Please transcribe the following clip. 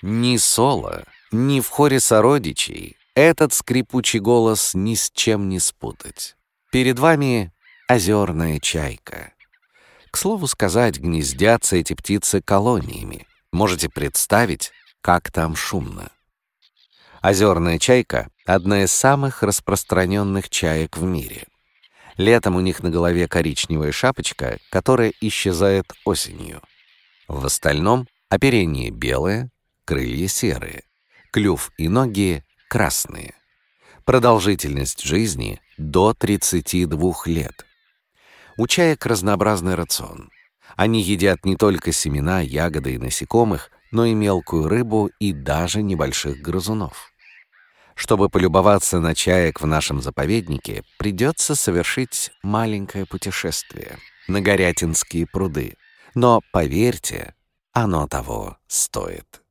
Ни соло, ни в хоре сородичей этот скрипучий голос ни с чем не спутать. Перед вами озерная чайка. К слову сказать, гнездятся эти птицы колониями. Можете представить, как там шумно. Озерная чайка — одна из самых распространенных чаек в мире. Летом у них на голове коричневая шапочка, которая исчезает осенью. В остальном оперение белое, крылья серые, клюв и ноги красные. Продолжительность жизни до 32 лет. У чаек разнообразный рацион. Они едят не только семена, ягоды и насекомых, но и мелкую рыбу и даже небольших грызунов. Чтобы полюбоваться на чаек в нашем заповеднике, придется совершить маленькое путешествие на Горятинские пруды. Но, поверьте, оно того стоит.